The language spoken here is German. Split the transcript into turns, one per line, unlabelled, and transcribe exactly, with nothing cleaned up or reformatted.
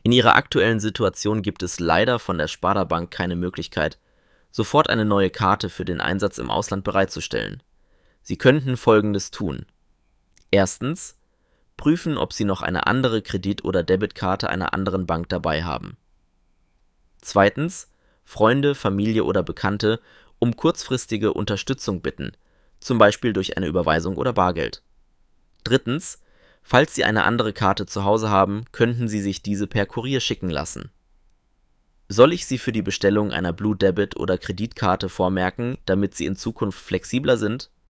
In Ihrer aktuellen Situation gibt es leider von der Sparda-Bank keine Möglichkeit, sofort eine neue Karte für den Einsatz im Ausland bereitzustellen. Sie könnten Folgendes tun: Erstens, prüfen, ob Sie noch eine andere Kredit- oder Debitkarte einer anderen Bank dabei haben. Zweitens, Freunde, Familie oder Bekannte um kurzfristige Unterstützung bitten, zum Beispiel durch eine Überweisung oder Bargeld. Drittens, falls Sie eine andere Karte zu Hause haben, könnten Sie sich diese per Kurier schicken lassen. Soll ich Sie für die Bestellung einer Blue Debit oder Kreditkarte vormerken, damit Sie in Zukunft flexibler sind?